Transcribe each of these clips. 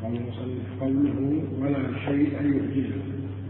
قوله ولا شيء يعجزه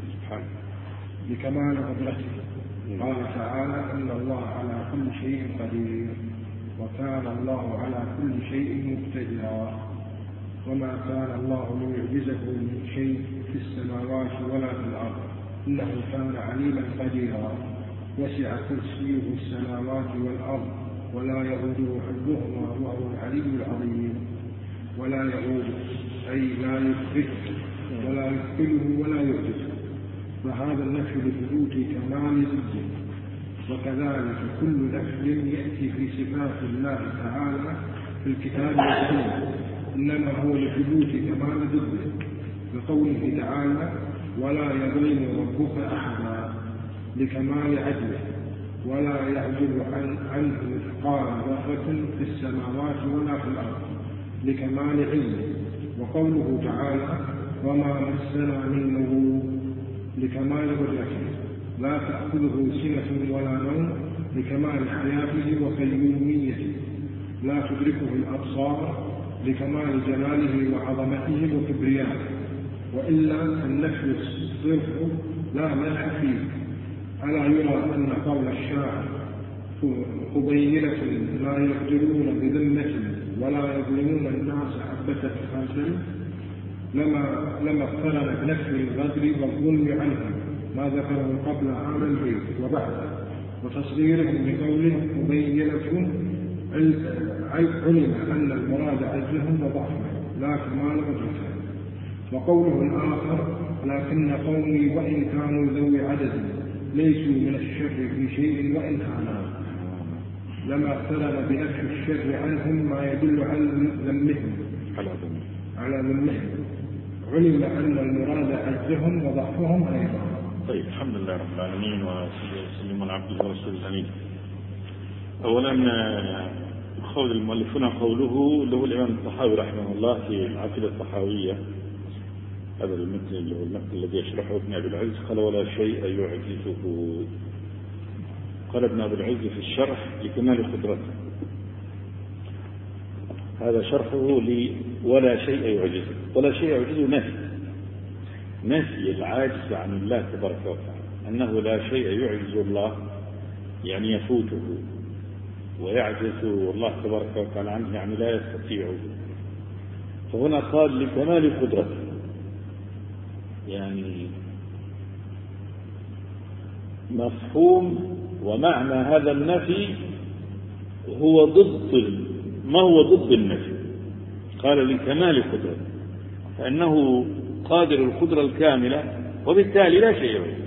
لكمال قدرته. قال تعالى إن الله على كل شيء قدير وكان الله على كل شيء مقتدرا. وما كان الله ليعجزه من شيء في السماوات ولا في الأرض إنه كان عليما قديرا. وسع كرسيه السماوات والأرض ولا يؤوده حفظهما وهو العلي العظيم. ولا يؤوده أي لا يثبته ولا يثقله ولا يعجزه، فهذا النفي لثبوت كمال ضده. وكذلك كل نفي يأتي في صفات الله تعالى في الكتاب والسنة إنما هو لثبوت كمال ضده، لقوله تعالى ولا يظلم ربك أحدا لكمال عدله، ولا يعجب عنه مثقال ذرة في السماوات ولا في الأرض لكمال علمه. وقوله تعالى وما مسنا من لغوب لكمال قدرته، لا تأخذه سنة ولا نوم لكمال حياته وقيوميته، لا تدركه الأبصار لكمال جلاله وعظمته وكبريائه. وإلا النفي الصرف لا مدح فيه. ألا يرى أن قول الشاعر قبيلة لا يقدرون بذمة ولا يظلمون الناس حبة خردل لما اقترن بنفي الغدر والظلم عنهم ما ذكره قبل هذا البيت وبعده، وتصغيرهم بقوله قبيلة علم أن المراد عجزهم وضعفهم لا كمال قدرتهم. وقوله الآخر لكن قومي وإن كانوا ذوي عدد ليسوا من الشر في شيء وإن كانوا، لما اقترن بنفي الشر عنهم ما يدل على ذمهم علم أن المراد عجزهم وضعفهم أيضا. طيب الحمد لله رب العالمين وسلم على عبده ورسوله الأمين. أولا قول المؤلفون قوله له الإمام الطحاوي رحمه الله في العقيدة الطحاوية، هذا المتن اللي هو المتن الذي يشرحه ابن أبي العز، قال ولا شيء يعجزه. قال ابن أبي العز في الشرح لكمال قدرته، هذا شرحه ولا شيء يعجزه. ولا شيء يعجزه نفي العاجز عن الله تبارك وتعالى، أنه لا شيء يعجز الله يعني يفوته ويعجز الله تبارك وتعالى عنه يعني لا يستطيعه. فهنا قال لكمال قدرته، يعني مفهوم ومعنى هذا النفي هو ضد النفي. قال لكمال قدرته فإنه قادر القدرة الكاملة وبالتالي لا شيء يعجز.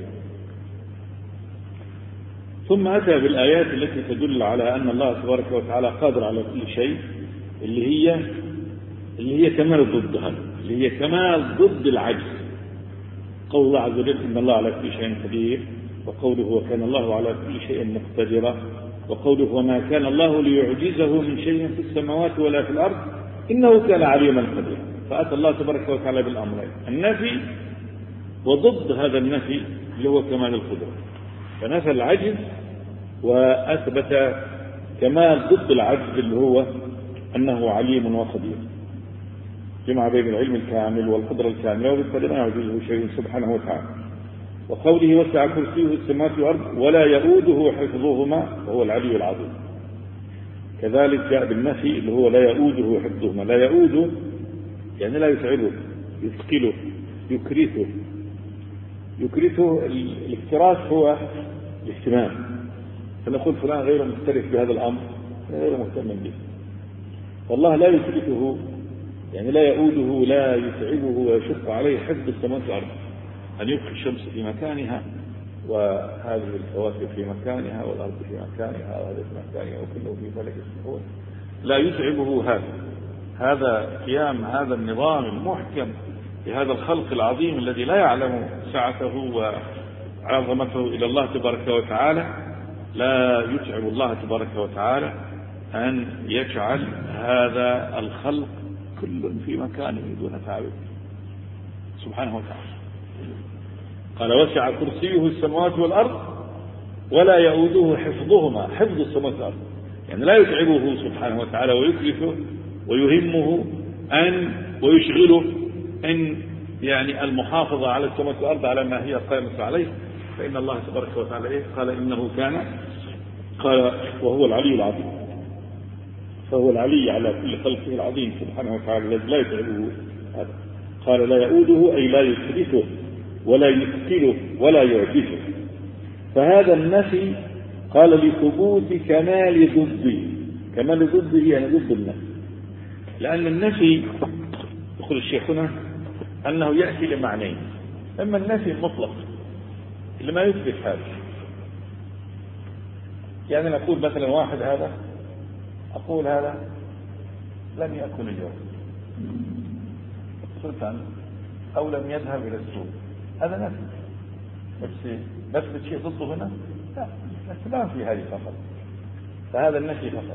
ثم أتى بالآيات التي تدل على أن الله تبارك وتعالى قادر على كل شيء، اللي هي كمال ضدها، اللي هي كمال ضد العجز. قول الله عز وجل إن الله على كل شيء قدير، وقوله وكان الله على كل شيء مقتدرا، وقوله وما كان الله ليعجزه من شيء في السماوات ولا في الأرض إنه كان عليما قديرا. فأتى الله تبارك وتعالى بالأمرين، النفي وضد هذا النفي اللي هو كمال القدرة، فنفى العجز وأثبت كمال ضد العجز اللي هو أنه عليم وقدير، جمع بين العلم الكامل والقدرة الكاملة وبالتالي ما يعجزه شيء سبحانه وتعالى. وقوله وسع كرسيه السماوات والأرض ولا يؤوده حفظهما وهو العلي العظيم، كذلك جاء بالنفي اللي هو لا يؤوده حفظهما. لا يؤوده يعني لا يفعله، يثقله، يكرثه. الاكتراث هو الاهتمام، فنقول فلان غير مختلف بهذا الأمر، غير مهتم به. والله لا يكرثه يعني لا يؤوده، لا يتعبه ويشق عليه حفظ السماوات والأرض، أن يبقي الشمس في مكانها وهذه الكواكب في مكانها والأرض في مكانها وهذا في مكانها وكله في فلك يسبحون. لا يتعبه هذا قيام هذا النظام المحكم بهذا الخلق العظيم الذي لا يعلم سعته وعظمته إلى الله تبارك وتعالى. لا يتعب الله تبارك وتعالى أن يجعل هذا الخلق كل في مكانه دون تعب سبحانه وتعالى. قال وسع كرسيه السماوات والأرض ولا يؤوده حفظهما، حفظ السماوات والأرض يعني لا يتعبه سبحانه وتعالى ويكلفه ويهمه ويشغله إن يعني المحافظة على السماوات والأرض على ما هي قائمة عليه، فإن الله تبارك وتعالى إيه؟ قال إنه كان، قال وهو العلي العظيم، فهو العلي على كل خلقه العظيم سبحانه وتعالى الذي لا يتعبه هذا. قال لا يؤوده أي لا يحدثه ولا يثقله ولا يعجزه. فهذا النفي قال لثبوت كمال ضده، كمال ضده يعني ضد النفي، لأن النفي يقول الشيخ هنا أنه يأتي لمعنين: إما النفي المطلق اللي ما يثبت هذا، يعني نقول مثلا واحد هذا، أقول هذا لم يأكل اليوم سلطان أو لم يذهب إلى السوق، هذا نفي، بس نثبت شيء ضده هنا؟ لا، بس لا في هذه فقط، فهذا النفي فقط.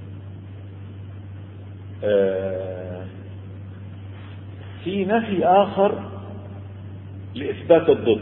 في نفي آخر لإثبات الضد،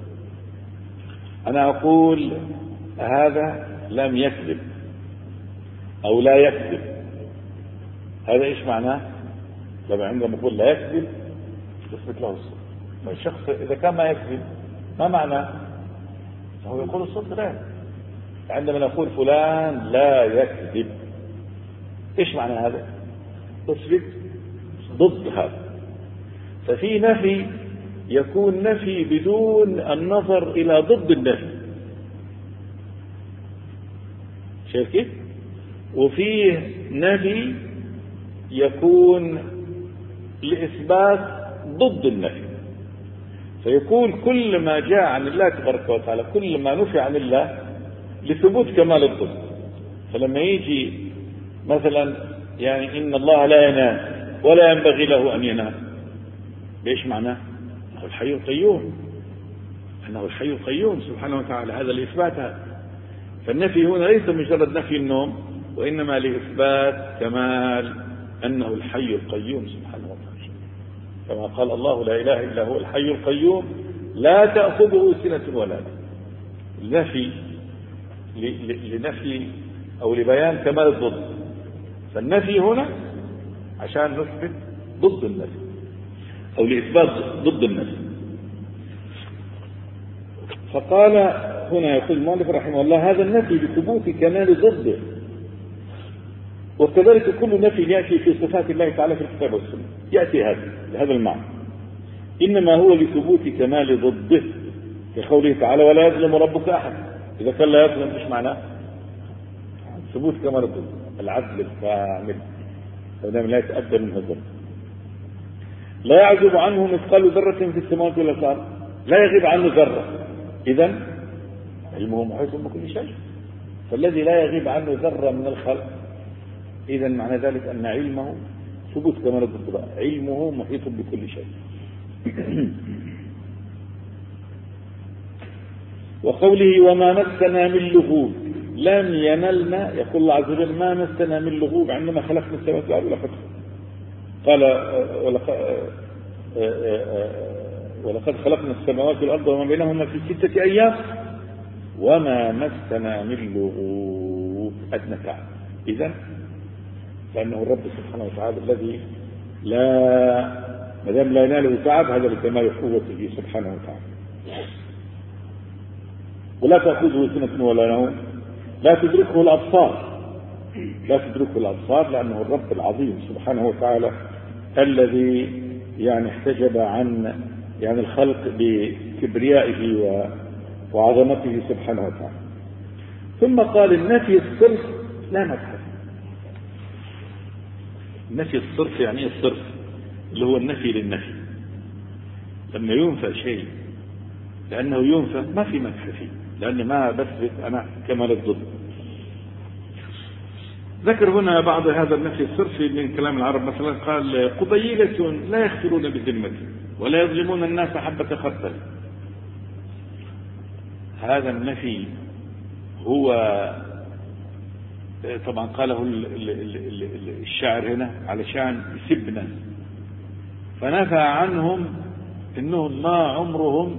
أنا أقول هذا لم يكذب أو لا يكذب، هذا إيش معناه؟ لما عندما نقول لا يكذب تثبت له الصدق. الشخص إذا كان ما يكذب ما معناه؟ هو يقول الصدق لا. عندما نقول فلان لا يكذب إيش معنى هذا؟ تثبت ضد هذا. ففي نفي يكون نفي بدون النظر إلى ضد النفي، شايف كيف؟ وفيه نفي يكون لإثبات ضد النفي، فيكون كل ما جاء عن الله تبارك وتعالى، كل ما نفي عن الله لثبوت كمال الضد. فلما يجي مثلا يعني إن الله لا ينام ولا ينبغي له أن ينام، ليش معناه؟ أنه الحي القيوم، أنه الحي القيوم سبحانه وتعالى، هذا الإثبات هذا. فالنفي هنا ليس مجرد نفي النوم، وإنما لإثبات كمال أنه الحي القيوم سبحانه وتعالى، كما قال الله لا إله إلا هو الحي القيوم لا تأخذه سنة ولا نوم. النفي لنفي أو لبيان كمال الضد، فالنفي هنا عشان نثبت ضد النفي أو لإثبات ضد النفي. فقال هنا يقول المؤلف رحمه الله هذا النفي لثبوت كمال ضده، وكذلك كل نفي يأتي في صفات الله تعالى في الكتاب والسنة يأتي هذا المعنى، إنما هو لثبوت كمال ضده، كقوله تعالى ولا يظلم ربك أحد. إذا كان لا يظلم إيش معناه؟ ثبوت كمال الضد، العدل الكامل، لا يتأدى منه الظلم. لا يعزب عنه مثقال ذرة في السماوات ولا الأرض، لا يغيب عنه ذرة، إذن علمه محيط بكل شيء، فالذي لا يغيب عنه ذرة من الخلق، إذن معنى ذلك أن علمه ثبوت كمال الضد، علمه محيط بكل شيء. وقوله وما مسنا من لغوب لم ينلنا، يقول الله عز وجل ما مسنا من لغوب عندما خلقنا السماوات والأرض ولقد قال ولقد خلقنا السماوات والأرض وما بينهما في 6 أيام وما مسنا من لغوب أدنى تعب. إذن لأنه الرب سبحانه وتعالى الذي لا مدام لا يناله تعب، هذا لكمال قوته سبحانه وتعالى. ولا تأخذه سنة ولا نوم، لا تدركه الأبصار، لا تدركه الأبصار، لأنه الرب العظيم سبحانه وتعالى الذي يعني احتجب عن يعني الخلق بكبريائه وعظمته سبحانه وتعالى. ثم قال النفي الصرف لا مدح. النفي الصرف يعني ايه الصرف؟ اللي هو النفي للنفي، لما ينفى شيء لأنه ينفى ما في مدح فيه، لأن ما بثبت أنا كمال الضد. ذكر هنا بعض هذا النفي الصرفي من كلام العرب، مثلا قال قبيلة لا يخفرون بذمة ولا يظلمون الناس حبة خردل. هذا النفي هو طبعا قاله الشاعر هنا علشان يسبنا، فنفى عنهم انهم ما عمرهم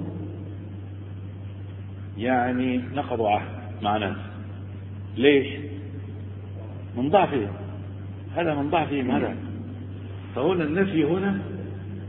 يعني نقضوا عهد مع ناس. ليش؟ من ضعفهم، هذا من ضعفهم هذا. فهنا النفي هنا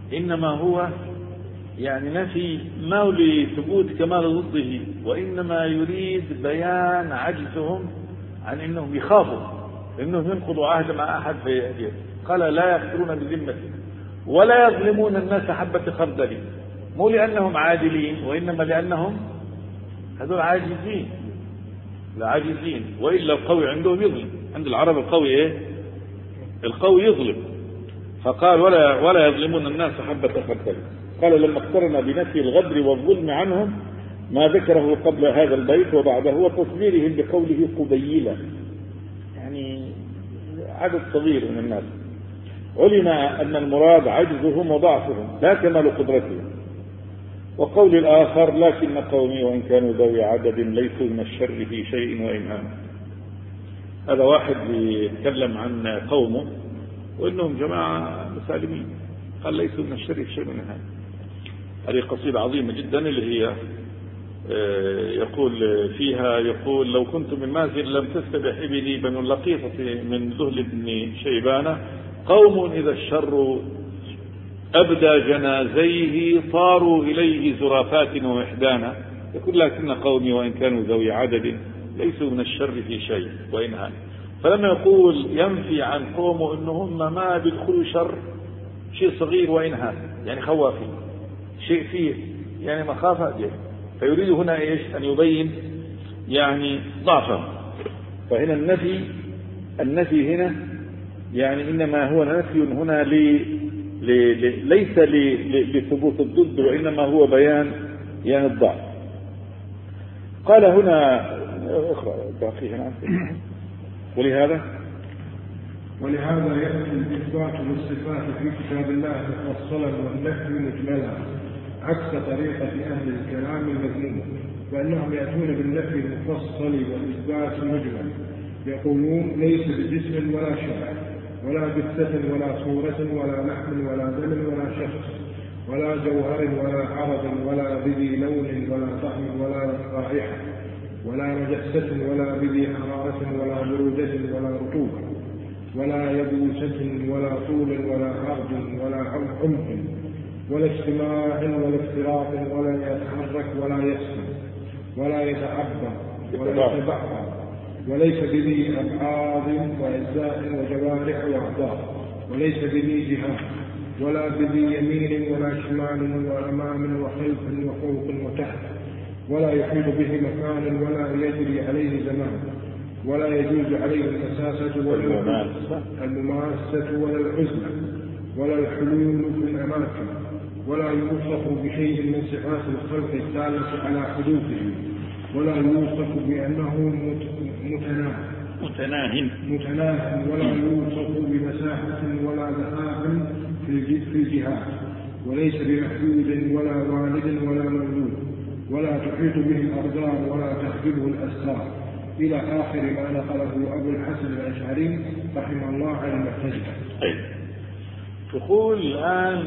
إنما هو يعني نفي ما هو لثبوت كمال ضده، وإنما يريد بيان عجزهم عن أنهم يخافوا أنهم ينقضوا عهد مع أحد فيأتيه. قال لا يقدرون بذمته ولا يظلمون الناس حبة خردل، مو لأنهم عادلين وإنما لأنهم هذول عاجزين، لا عاجزين، وإلا القوي عندهم يظلم. عند العرب القوي إيه؟ القوي يظلم. فقال ولا يظلمون الناس حبة خردل. قال لما اقترن بنفي الغدر والظلم عنهم ما ذكره قبل هذا البيت وبعده وتصديرهم بقوله قبيلا، يعني عدد صغير من الناس، علم أن المراد عجزهم وضعفهم لا كمال قدرتهم. وقول الآخر لكن قومي وإن كانوا ذوي عدد ليسوا من الشر في شيء وإن هان. هذا واحد يتكلم عن قومه وإنهم جماعة مسالمين، قال ليسوا من الشر في شيء وإن هان. هذه قصيدة عظيمة جدا اللي هي يقول فيها يقول لو كنت من مازن لم تستبح إبلي بنو اللقيطة من ذهل بن شيبان قوم إذا الشر أبدى جنازيه طاروا إليه زرافات ووحدانا. يقول لكن قومي وإن كانوا ذوي عدد ليسوا من الشر في شيء وإن هان. فلما يقول ينفي عن قومه إنهم ما بيدخلوا شر شيء صغير وإن هان، يعني خوافين شيء فيه يعني مخافة دي. فيريد هنا إيش؟ أن يبين يعني ضعفه. فهنا النفي هنا يعني إنما هو نفي هنا ليس لثبوت الضد وإنما هو بيان يعني الضعف. قال هنا اقرأ باقي هنا ولهذا يأتي الإثبات للصفات في كتاب الله مفصلا والنفي مجملا عكس طريقة أهل الكلام المذموم، فإنهم يأتون بالنفي المفصل والإثبات المجمل، يقولون ليس بجسم ولا شبه ولا جثة ولا صورة ولا لحم ولا دم ولا شخص ولا جوهر ولا عرض ولا بذي لون ولا طعم ولا رائحة ولا نجسة ولا بذي حرارة ولا برودة ولا رطوبة ولا يبوسة ولا طول ولا عرض ولا عمق ولا اجتماع ولا افتراق ولا يتحرك ولا يسكن ولا يتعبر ولا يتبعر وليس بذي أبعاض وأجزاء وجوارح وأعضاء وليس بذي جهات ولا بذي يمين ولا شمال ولا أمام وخلف وفوق وتحت ولا يحيط به مكان ولا يجري عليه زمان ولا يجوز عليه المساسة ولا المماسة ولا العزلة ولا الحلول في الأماكن ولا يوصف بشيء من صفات الخلق الدالة على حدوثه ولا يوصف بأنه متناه ولا يوصف بمساحة ولا ذهاب في الجهات وليس بمحدود ولا والد ولا مولود ولا تحيط به الأرضان ولا تخبره الأسرار إلى آخر ما نقله أبو الحسن الأشعري رحمه الله عن المعتزلة. يقول الآن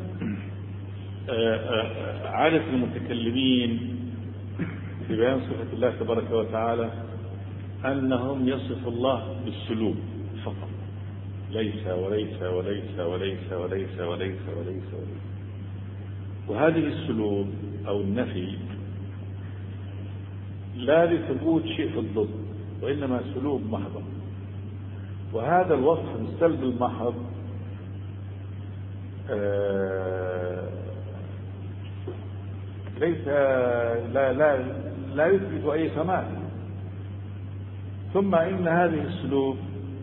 عادة المتكلمين في بيان صفة الله تبارك وتعالى أنهم يصف الله بالسلوك فقط، ليس وليس وليس وليس وليس وليس وليس وليس. وهذه السلوك أو النفي لا لثبوت شيء في الضد وإنما سلوك محض. وهذا الوصف السلب المحض ليس لا يثبت أي كمال. ثم إن هذه السلوك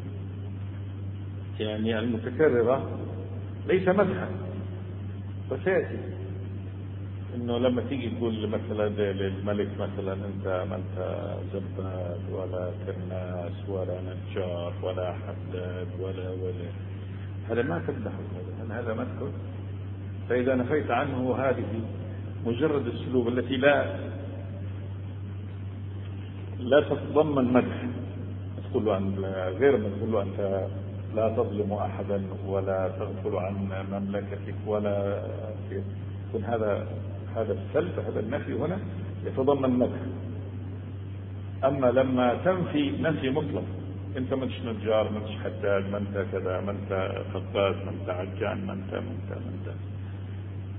يعني المتكررة ليس مدحا، وسيأتي إنه لما تيجي تقول مثلا للملك مثلا أنت ما أنت زباد ولا كناس ولا نجار ولا حداد ولا هذا ما تمدحه، هذا مدح. فإذا نفيت عنه هذه مجرد السلوك التي لا تتضمن مدح، تقول له عن غير ما تقول له أنت لا تظلم أحدا ولا تغفل عن مملكتك ولا يكون هذا السلب، هذا النفي هنا يتضمن مدح. أما لما تنفي نفي مطلق، أنت ما انتش نجار، ما انتش حداد، ما انت كذا، ما انت خباز، ما انت عجان، ما انت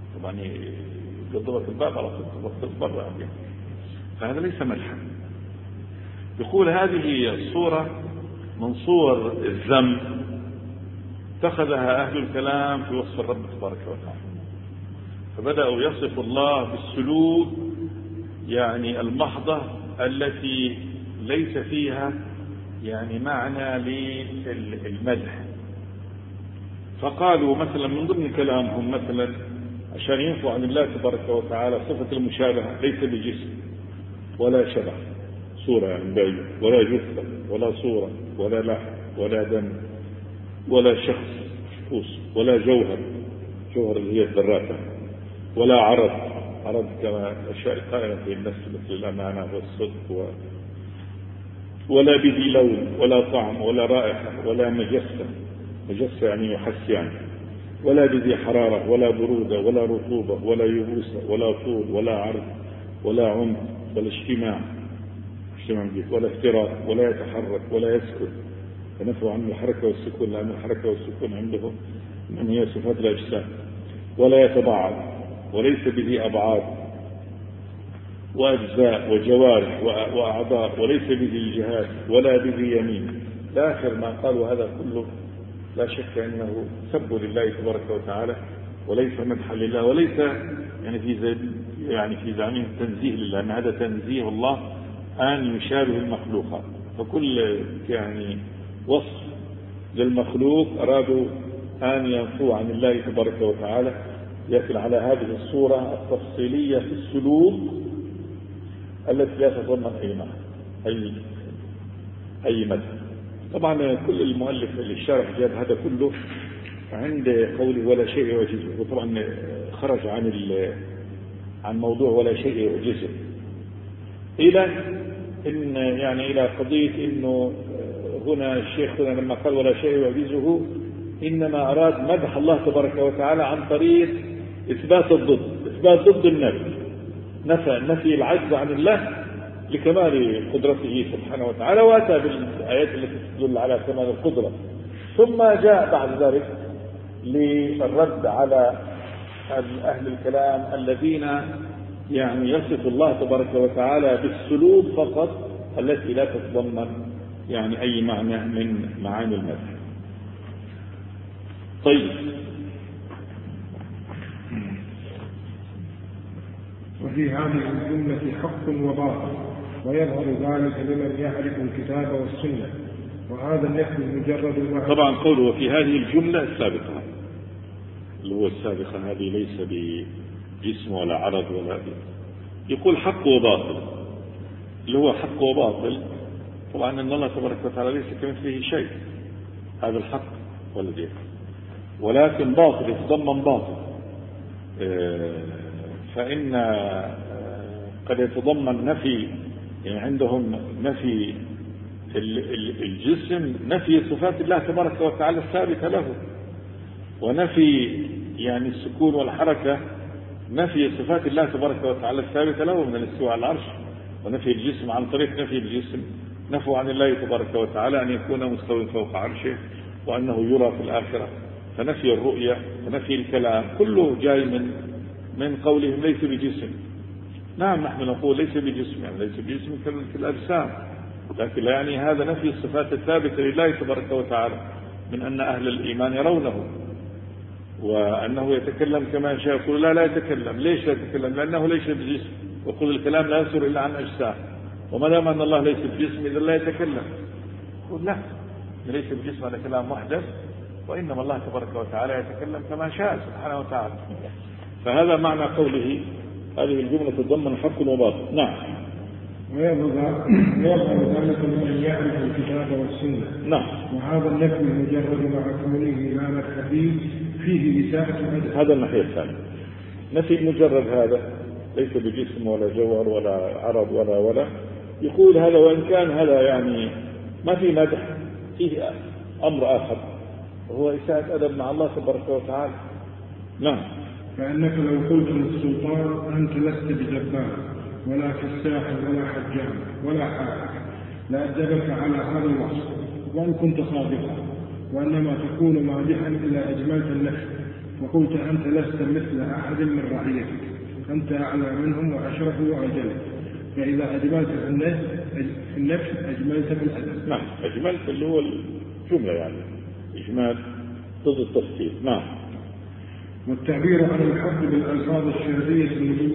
طبعا يضربك الباب على طول برا يعني. فهذا ليس مدحا. يقول هذه الصورة من صور الذم اتخذها أهل الكلام في وصف الرب تبارك وتعالى، فبدأوا يصف الله بالسلوك يعني المحضة التي ليس فيها يعني معنى للمدح. فقالوا مثلا من ضمن كلامهم مثلا عشان ينفوا عن الله تبارك وتعالى صفة المشابهة، ليس بجسم ولا شبه صورة يعني بعيد، ولا جثة ولا صورة ولا لحم ولا دم ولا شخص ولا جوهر اللي هي الذرات، ولا عرض كما الأشياء القائمة في النفس مثل الأمانة والصدق ولا بذي لون ولا طعم ولا رائحة ولا مجسة يعني يحس يعني، ولا بذي حرارة ولا برودة ولا رطوبة ولا يبوسة ولا طول ولا عرض ولا عمق ولا اجتماع ولا افتراء ولا يتحرك ولا يسكت، فنفوا عن الحركة والسكون لأن الحركة والسكون عندهم من هي صفات الأجسام، ولا يتباعد وليس بذي أبعاد وأجزاء وجوارح وأعضاء وليس بذي جهات ولا بذي يمين. آخر ما قالوا هذا كله لا شك أنه سب لله تبارك وتعالى وليس مدحا لله، وليس يعني في زعمهم تنزيه لله، أن هذا تنزيه الله أن يشابه المخلوقات. فكل يعني وصف للمخلوق أرادوا أن ينفوا عن الله تبارك وتعالى، يأكل على هذه الصورة التفصيلية في السلوك التي لا تتضمن أي معنى أي مدح. طبعا كل المؤلف اللي الشارح جاب هذا كله عند قوله ولا شيء يعجزه، وطبعا خرج عن موضوع ولا شيء يعجزه إلى إن يعني إلى قضية إنه هنا الشيخ هنا لما قال ولا شيء يعجزه إنما أراد مدح الله تبارك وتعالى عن طريق إثبات ضد النفي، نفي العجز عن الله لكمال قدرته سبحانه وتعالى، وأتى بالآيات التي تدل على كمال القدرة. ثم جاء بعد ذلك للرد على أهل الكلام الذين يعني يصف الله تبارك وتعالى بالسلوك فقط التي لا تتضمن يعني أي معنى من معاني المدح. طيب، وفي هذه الجملة حق وباطل، ويظهر ذلك لمن يعرف الكتاب والسنة، وهذا النفي مجرد طبعا قوله وفي هذه الجملة السابقة اللي هو السابقة هذه ليس بجسم ولا عرض ولا يقول حق وباطل، اللي هو حق وباطل طبعا أن الله تبارك وتعالى ليس كمثله شيء، هذا الحق والذي ولكن باطل يتضمن باطل، فإن قد يتضمن نفي يعني عندهم نفي الجسم، نفي صفات الله تبارك وتعالى الثابتة له، ونفي يعني السكون والحركة نفي صفات الله تبارك وتعالى الثابتة له من الاستواء على العرش، ونفي الجسم عن طريق نفي الجسم نفوا عن الله تبارك وتعالى أن يكون مستوى فوق عرشه وأنه يرى في الآخرة، فنفي الرؤية ونفي الكلام كله جاي من قولهم ليس بجسم. نعم نحن نقول ليس بجسم، يعني ليس بجسم كالأجسام، لكن لا يعني هذا نفي الصفات الثابتة لله تبارك وتعالى من أن أهل الإيمان يرونه، وأنه يتكلم كما يشاء. يقول لا يتكلم، ليش لا يتكلم؟ لأنه ليس بجسم، ويقول الكلام لا يصدر إلا عن أجسام، وما دام أن الله ليس بجسم إذا لا يتكلم. يقول لا، ليس بجسم هذا كلام محدث، وإنما الله تبارك وتعالى يتكلم كما شاء سبحانه وتعالى. فهذا معنى قوله هذه الجملة تتضمن حق وباطل. نعم. ويظهر ذلك من يعرف الكتاب والسنة. نعم. وهذا النفي مجرد مع كونه لا نفي فيه إساءة الأدب. هذا الناحية الثانية، نفي مجرد هذا ليس بجسم ولا جوهر ولا عرض ولا يقول هذا، وإن كان هذا يعني ما في مدح، فيه أمر آخر وهو إساءة أدب مع الله تبارك وتعالى. نعم. فإنك لو قلت للسلطان أنت لست بجبار ولا كساح ولا حجام ولا حاكم لأدبك على هذا الوصف وإن كنت صادقا، وإنما تكون مادحا إلا أجملت النفس وقلت أنت لست مثل أحد من رعيتك، أنت أعلى منهم وأشرف وأجل، فإذا أجملت في النفس أجملت في الأدب. نعم، أجملت اللي هو الجملة يعني إجمال ضد التفصيل. نعم. والتعبير عن الحق بالألفاظ الشرعية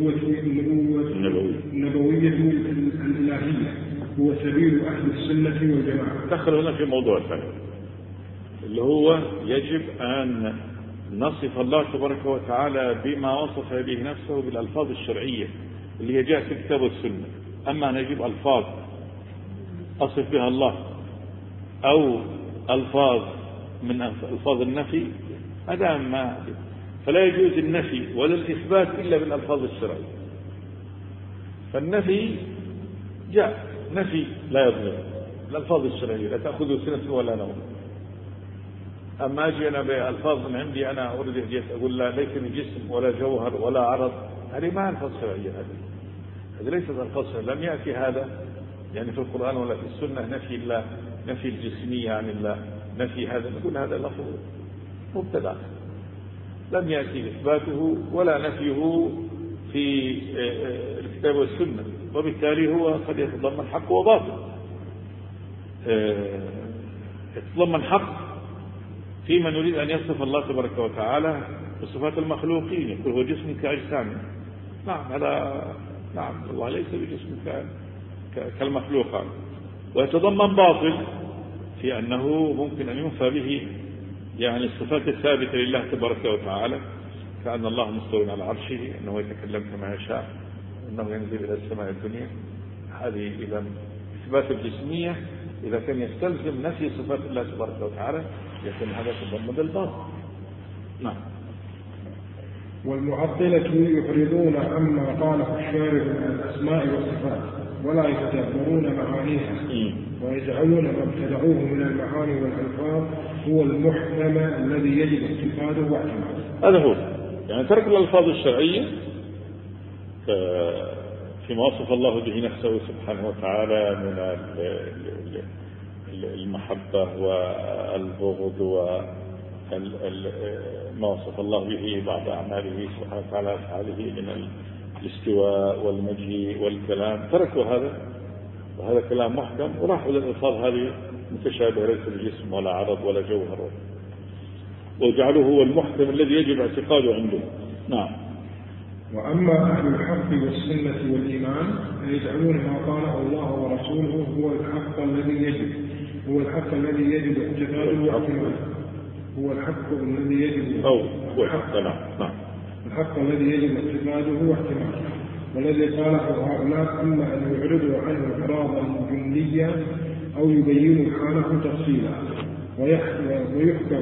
النبوية الإلهية هو سبيل أهل السنة والجماعة. دخل هنا في موضوع ثاني اللي هو يجب أن نصف الله تبارك وتعالى بما وصف به نفسه بالألفاظ الشرعية اللي هي جاءت في الكتاب والسنة. أما نجيب ألفاظ أصف بها الله أو ألفاظ من ألفاظ النفي هذا ما، فلا يجوز النفي ولا الإثبات إلا بالألفاظ الشرعية. فالنفي جاء نفي لا يضر، الألفاظ الشرعية لا تأخذ سنة ولا نوم. أما أجي أنا بألفاظ من عندي أنا أريد أقول لا ليس بجسم ولا جوهر ولا عرض، هذه ما ألفاظ شرعية، هذه ليست ألفاظ شرعية. لم يأتي هذا يعني في القرآن ولا في السنة نفي الله، نفي الجسمية عن الله، نفي هذا، نقول هذا لفظ مبتدع لم يأتي إثباته ولا نفيه في الكتاب والسنة، وبالتالي هو قد يتضمن حق وباطل. يتضمن حق في من يريد أن يصف الله تبارك وتعالى بصفات المخلوقين، يقول هو جسم كأجسامه. نعم هذا نعم الله ليس بجسم كالمخلوقات. ويتضمن باطل في أنه ممكن أن ينفى به يعني الصفات الثابتة لله تبارك وتعالى، كأن الله مستوٍ على عرشه، أنه يتكلم كما يشاء، أنه ينزل إلى السماء الدنيا. هذه إذا إثبات الجسمية إذا كان يستلزم نفي صفات الله تبارك وتعالى يكون هذا تضمن الباطل. نعم. والمعطلة يعرضون عما قاله الشارع من الأسماء والصفات ولا يتدبرون معانيها، ويجعلون ما ابتدعوه من المعاني والألفاظ هو المحكم الذي يجب اتخاذه واعتماده. هذا هو يعني ترك الألفاظ الشرعية فيما وصف الله به نفسه سبحانه وتعالى من المحبة والبغض وما وصف الله به بعض أعماله سبحانه وتعالى أفعاله من الاستواء والمجيء والكلام، تركوا هذا وهذا كلام محكم وراحوا للألفاظ هذه متشابهة ليس بجسم ولا عرض ولا جوهر، وجعلوه هو المحكم الذي يجب اعتقاده عنده. نعم. وأما أهل الحق والسنة والإيمان فيجعلون ما قاله الله ورسوله هو الحق الذي يجب اعتقاده واعتماده. هو الحق الذي يجب الحق الذي يجب اعتقاده واعتماده. والذي قاله هؤلاء أما أن يعرضوا عنه إعراضا جمليا أو يبينوا حاله تفصيلا ويحكم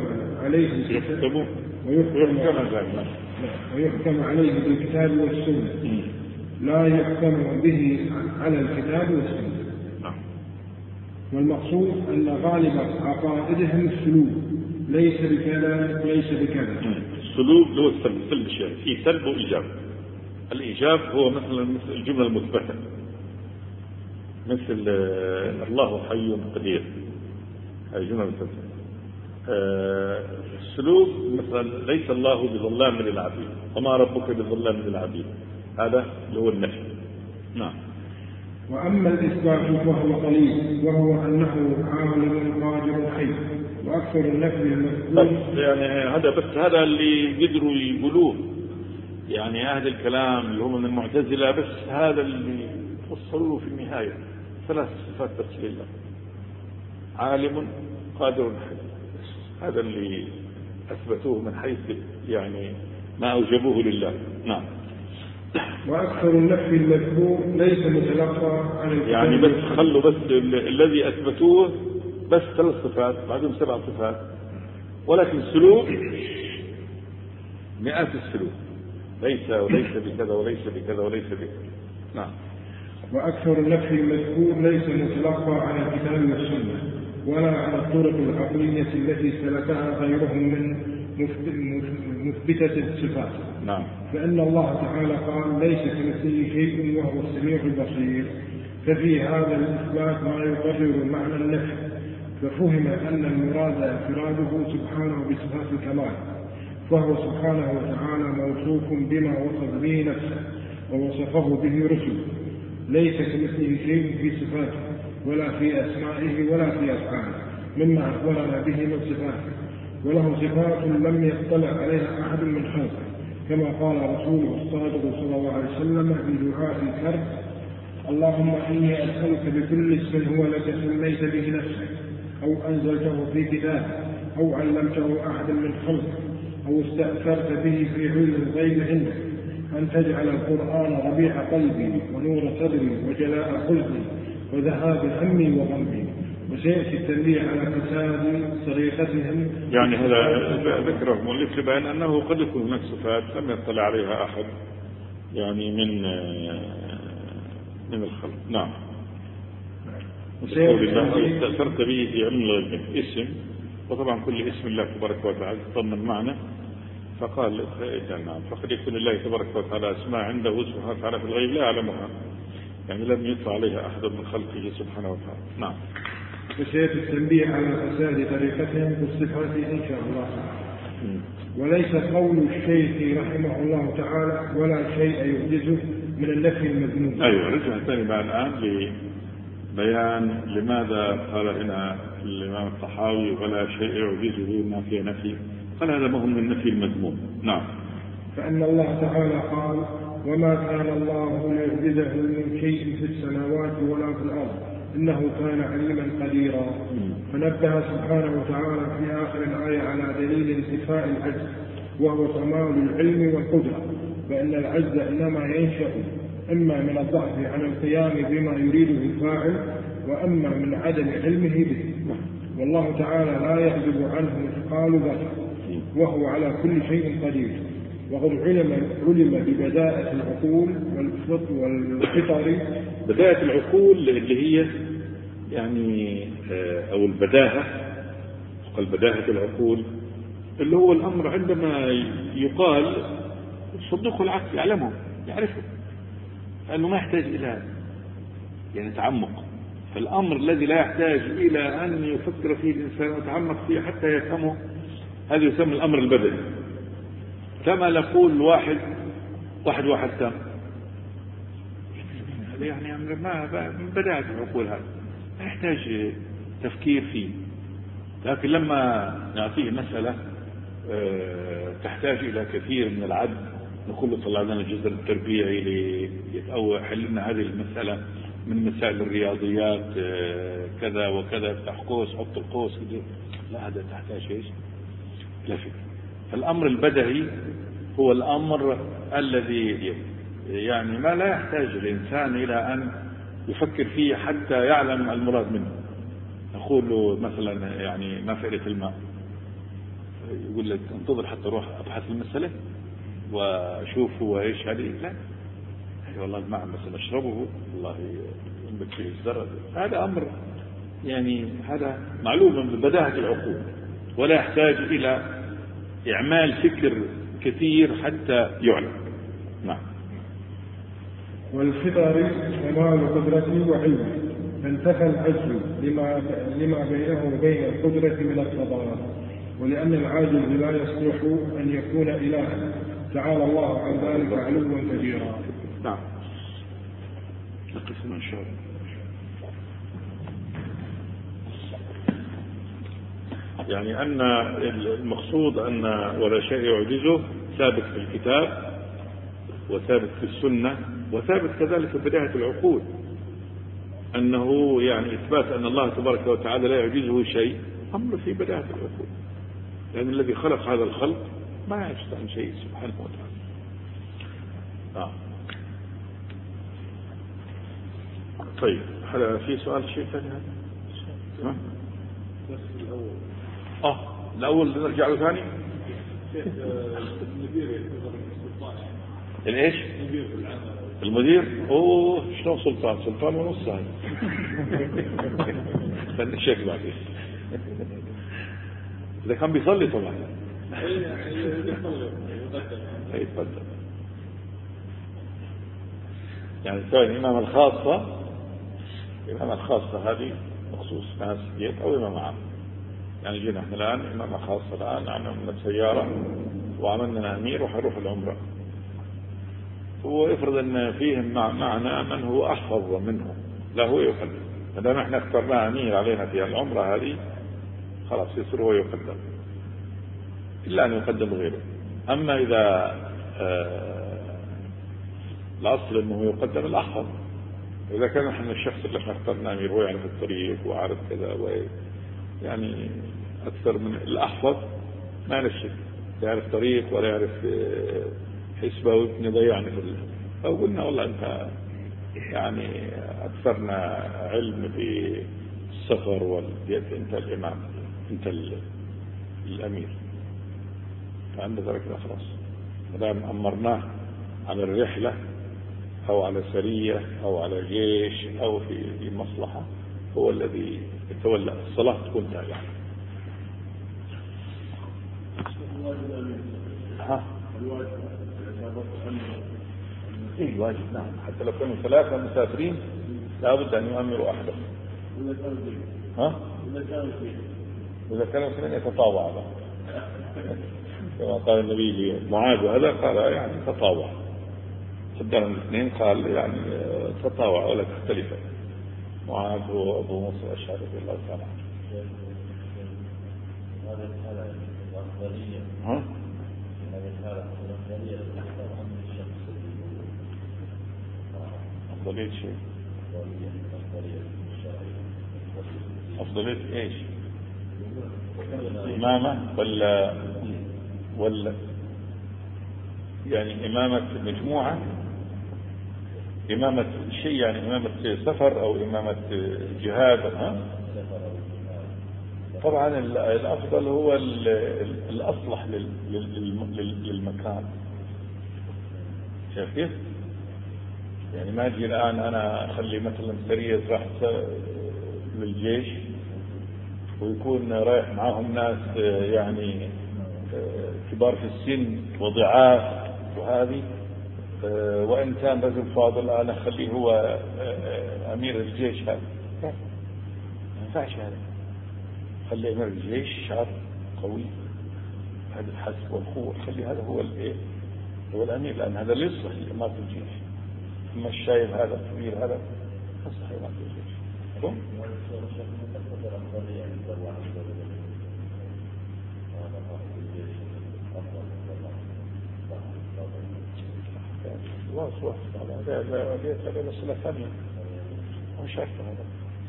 عليه بالكتاب والسنة، لا يحكم به على الكتاب والسنة. والمقصود أن غالب عقائدهم السلوك ليس بكذا ليس بكذا. السلوك هو سلب الشيء، في سلب وإيجاب. الإيجاب هو مثل الجملة المثبتة، مثل الله حي قدير، هذه جملة مثبتة. السلوك مثلا ليس الله بظلام للعبيد، وما ربك بظلام للعبيد، هذا هو النفي. نعم. وأما الإثبات فهو قليل، وهو أنه عالم قادر حي، وأكثر النفي المذكور يعني هذا اللي قدروا يقولوه يعني أهل الكلام اللي هم من المعتزلة، بس هذا اللي فصلوه في النهاية 3 صفات بس لله: عالم قادر حي، هذا اللي أثبتوه من حيث يعني ما أوجبوه لله. نعم. وأكثر النفي المذكور ليس متلقى عن الكتاب، يعني بس خلوا بس الذي أثبتوه بس 3 صفات، بعدهم 7 صفات، ولكن السلوك مئات السلوك، ليس وليس بكذا وليس بكذا وليس بكذا. نعم. وأكثر النفي المذكور ليس متلقى عن الكتاب والسنة ولا على الطرق العقلية التي سلكها غيرهم من مثبتة الصفات. نعم. فإن الله تعالى قال: ليس كمثله شيء وهو السميع البصير، ففي هذا الإثبات ما يقرر معنى النفي، ففهم أن المراد انفراده سبحانه بصفات الكمال، فهو سبحانه وتعالى موصوف بما وصف به نفسه ووصفه به رسله، ليس كمثله شيء في صفاته ولا في أسمائه ولا في أفعاله مما أخبرنا به من صفاته، وله صفات لم يطلع عليها أحد من خلقه، كما قال رسوله الصادق صلى الله عليه وسلم في دعاء الكرب: اللهم إني أسألك بكل اسم هو لك سميت به نفسك أو أنزلته في كتابك أو علمته أحدا من خلقك أو استأثرت به في علم الغيب عندك أن تجعل القرآن ربيع قلبي ونور صدري وجلاء حزني وذهاب همي وغمي. وسيأتي التنبيه على فساد طريقتهم. يعني هذا ذكره مؤلف لبيان أنه قد يكون هناك صفات لم يطلع عليها أحد يعني من الخلق. نعم. وسيقول الله استأثرت به في علم الغيب اسم، وطبعا كل اسم الله تبارك وتعالى تضمن معنى، فقال نعم فقد يكون الله تبارك وتعالى أسماء عنده سبحانه وتعالى في الغيب لا يعلمها، يعني لم يطلع عليها أحد من خلقه سبحانه وتعالى. نعم. وسيأتي التنبيه على فساد طريقتهم بالصفات إن شاء الله. وليس قول الشيخ رحمه الله تعالى ولا شيء يعجزه من النفي المذموم. أيوة رجع ثاني بقى الآن لبيان لماذا قال هنا الإمام الطحاوي ولا شيء يعجزه ما فيه نفي، قال هذا ما هو من النفي المذموم. نعم. فإن الله تعالى قال: وما كان الله ليعجزه من شيء في السماوات ولا في الأرض إنه كان عليما قديرا. فنبه سبحانه وتعالى في آخر الآية على دليل انتفاء العجز وهو كمال العلم والقدرة، فإن العجز إنما ينشأ إما من الضعف عن القيام بما يريده الفاعل وأما من عدم علمه به، والله تعالى لا يعجز عنه مثقال ذرة وهو على كل شيء قدير. وقد علم ببداءة العقول والفطر. بداية العقول اللي هي يعني أو البداهة، قال بداهة العقول اللي هو الأمر عندما يقال صدق العقل يعلمه يعرفه، لأنه ما يحتاج إلى يعني تعمق، فالأمر الذي لا يحتاج إلى أن يفكر فيه الإنسان ويتعمق فيه حتى يفهمه هذا يسمى الأمر البدني. كما نقول واحد تام، هذا يعني أمر ما بدأت العقول، هذا ما يحتاج تفكير فيه. لكن لما نعطيه مسألة تحتاج إلى كثير من العد، نقول له طلع لنا الجذر التربيعي حل لنا هذه المسألة من مسائل الرياضيات كذا وكذا، افتح قوس حط القوس، لا هذا تحتاج ايش؟ لا فكر. فالأمر البدهي هو الأمر الذي يعني ما لا يحتاج الإنسان إلى أن يفكر فيه حتى يعلم المراد منه. نقول له مثلا يعني ما فائدة الماء، يقول لك انتظر حتى اروح ابحث المسألة واشوف هو ايش هذه، لا والله الماء مثلا اشربه والله ينبت فيه الزرع، هذا امر يعني هذا معلوم من بداهة العقول ولا يحتاج الى اعمال فكر كثير حتى يعلم. نعم. والفطر كمال قدرته وعلمه، فانتفى العجز لما بينه وبين القدرة من التضاد، ولأن العاجز لا يصلح أن يكون إلها، تعالى الله عن ذلك علوا كبيرا. نعم. نقف إن شاء الله. يعني أن المقصود أن ولا شيء يعجزه ثابت في الكتاب وثابت في السنة وثابت كذلك في بداية العقول، أنه يعني إثبات أن الله تبارك وتعالى لا يعجزه شيء أمر في بداية العقول، لأن الذي خلق هذا الخلق ما يعجز عن شيء سبحانه وتعالى. طيب هل في سؤال شيء ثاني هذا؟ الأول نرجع له ثاني. الإيش؟ المدير شلون سلطان ونص هاي. خلي الشيخ بعدين إذا كان بيصلي طبعا. يتفضل. يعني سواء الإمامة الخاصة هذه مخصوص ناس جيت أو إمامة عام. يعني جينا احنا الآن إمامة خاصة الآن عنا من سيارة وعملنا أمير وحروح العمرة، هو يفرض أن فيهم معنا من هو أحفظ منه، لا هو يقدم. ما دام احنا اخترناه أمير علينا في العمرة هذه خلاص يصير هو يقدم، إلا أن يقدم غيره. أما إذا الأصل أنه يقدم الأحفظ، إذا كان احنا الشخص اللي احنا اخترناه أمير هو يعرف الطريق وعارف كذا يعني أكثر من الأحفظ ما نفسه يعرف طريق ولا يعرف حسبة ويمكن يضيعني أو قلنا والله أنت يعني أكثرنا علم في السفر أنت الإمام، أنت الأمير، فعند ذلك خلاص ما دام أمرناه على الرحلة أو على سرية أو على جيش أو في مصلحة هو الذي يتولى الصلاة تكون تابعة. الواجب نعم، حتى لو كانوا 3 مسافرين لابد أن يؤمروا أحدهم. إذا كانوا 2 يتطاوع كما قال النبي لمعاذ، وهذا قال يعني تطاوع، قدر 2 قال يعني تطاوع ولا تختلف. معاذ وأبو موسى الأشعري رضي الله تعالى عنه. أفضلية شيء؟ أفضلية إيش؟ إمامة ولا يعني إمامة مجموعة، إمامة شيء يعني إمامة سفر أو إمامة جهاد؟ طبعا الأفضل هو الأصلح للمكان. شايف كيف؟ يعني ما أجي الآن أنا أخلي مثلا سرية راح للجيش ويكون رايح معهم ناس يعني كبار في السن وضعاف وهذه، وإن كان رجل فاضل أنا أخليه هو أمير الجيش، هذا ما ينفعش. هذا خلي أمير الجيش شاب قوي هذا الحسب والقوة، خلي هذا هو الأمير، لأن هذا اللي يصلح لإمارة الجيش. أما الشايب هذا الكبير هذا يصلح لإمارة الجيش. الله سبحانه وتعالى هذا مسألة ثانية مش عارف هذا.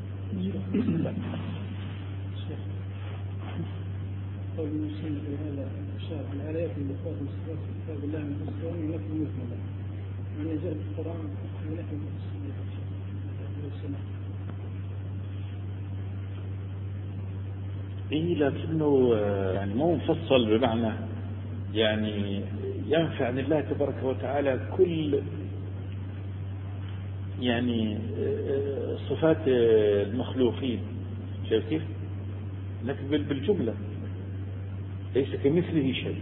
قول المسلم في هذا الشهر الآيات اللي فاتت من كتاب الله من الإسلام ونفي المجملة من جاء في القرآن ونفي السنة. لكنه يعني مو مفصل بمعنى يعني ينفع عن الله تبارك وتعالى كل يعني صفات المخلوقين. شايف كيف؟ لكن بالجملة ليس كمثله شيء.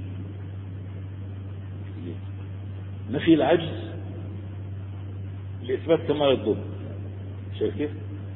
نفي العجز لإثبات كمال الضد. شايف كيف؟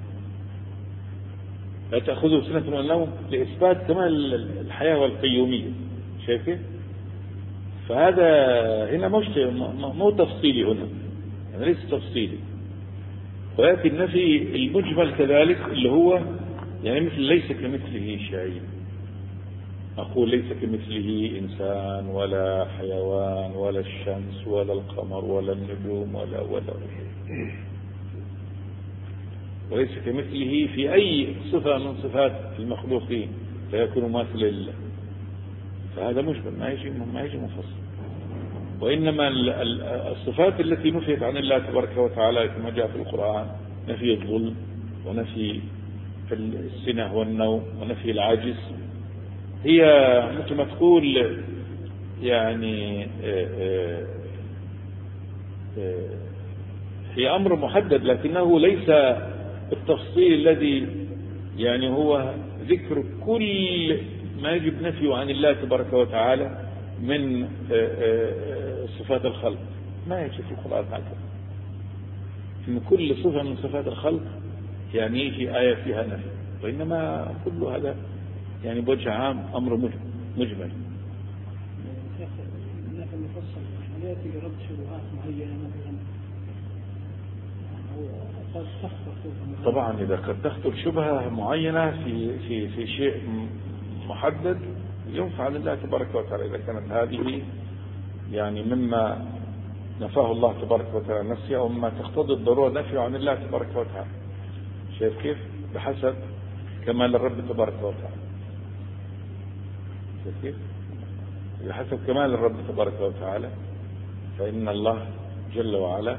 لا تأخذه سنة ولا نوم لإثبات كمال الحياة والقيومية. شايف كيف؟ فهذا هنا مو تفصيلي، هنا يعني ليس تفصيلي، ولكن نفي المجمل كذلك اللي هو يعني مثل ليس كمثله شيء. أقول ليس كمثله إنسان ولا حيوان ولا الشمس ولا القمر ولا النجوم ولا وليس كمثله في أي صفة من صفات المخلوقين لا يكون ماثل لله. فهذا مجمل ما يجي مفصل. وإنما الصفات التي نفيت عن الله تبارك وتعالى كما جاء في القرآن نفي الظلم ونفي السنة والنوم ونفي العجز، هي مثل ما تقول يعني هي أمر محدد، لكنه ليس التفصيل الذي يعني هو ذكر كل ما يجب نفيه عن الله تبارك وتعالى من صفات الخلق. ما يجي في القرآن هكذا إن كل صفة من صفات الخلق يعني يجي آية فيها نفي، وإنما كل هذا يعني بوجه عام أمر مجمل. المفصل هل يأتي برد شبهات معينة مثلا أو قد تخطر؟ طبعا إذا قد تخطر شبهة معينة في شيء محدد ينفع عن الله تبارك وتعالى، إذا كانت هذه يعني مما نفاه الله تبارك وتعالى نفسه أو مما تقتضي الضرورة نفيه عن الله تبارك وتعالى. شايف كيف؟ بحسب كمال الرب تبارك وتعالى. شايف كيف؟ بحسب كمال الرب تبارك وتعالى، فإن الله جل وعلا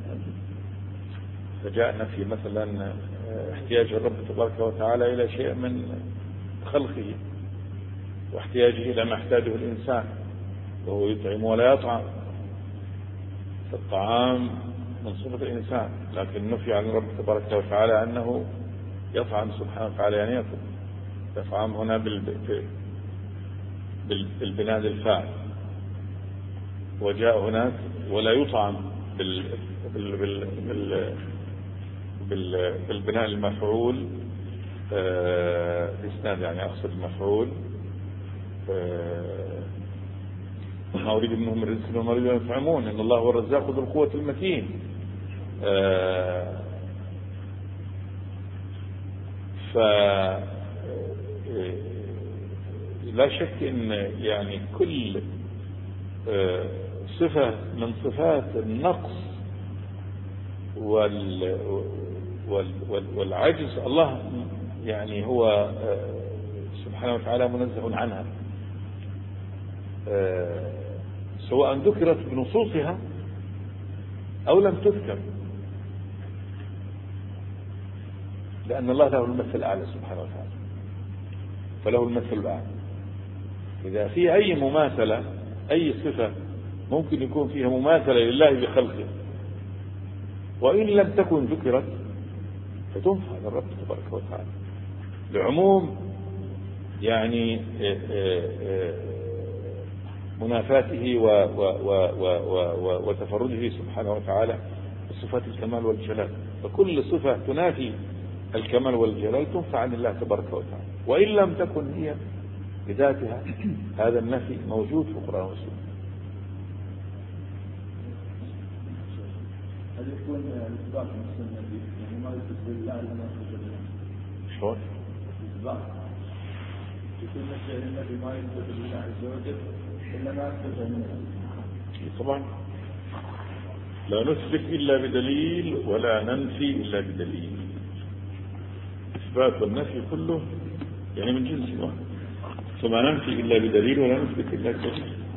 فجاء نفي مثلا احتياج الرب تبارك وتعالى إلى شيء من خلقه واحتياجه إلى ما يحتاجه الإنسان وهو يطعم ولا يطعم، فالطعام من صفة الإنسان، لكن نفي عن الرب تبارك وتعالى أنه يطعم سبحانه وتعالى، يعني يأكل. يطعم هنا بالبناء للفاعل، وجاء هناك ولا يطعم بالبناء المفعول الإسناد، يعني أقصد المفعول ما أريد منهم من رزق وما أريد أن يطعمون إن الله هو الرزاق ذو القوة المتين. لا شك إن يعني كل صفة من صفات النقص والعجز الله يعني هو سبحانه وتعالى منزه عنها، سواء ذكرت بنصوصها أو لم تذكر، لأن الله له المثل الأعلى سبحانه وتعالى، فله المثل الأعلى. إذا في أي مماثلة، أي صفة ممكن يكون فيها مماثلة لله بخلقه وإن لم تكن ذكرت فتنفع للرب تبارك وتعالى لعموم يعني منافاته وتفرده سبحانه وتعالى بصفات الكمال والجلال، فكل صفة تنافي الكمال والجلال تنفع عن الله تبارك وتعالى، وإن لم تكن هي بذاتها. هذا النفي موجود في القرآن والسنة. هل يكون الإثبات من السنة يعني ما يثبت بالله إلا ما يثبت بالله؟ شلون؟ الإثبات يكون نفسه النبي ما يثبت بالله عز وجل إلا ما يثبت بالله. طبعا لا نثبت إلا بدليل ولا ننفي إلا بدليل. الإثبات والنفي كله يعني من جنس واحد، فما ننفي إلا بدليل ولا نثبت إلا بدليل.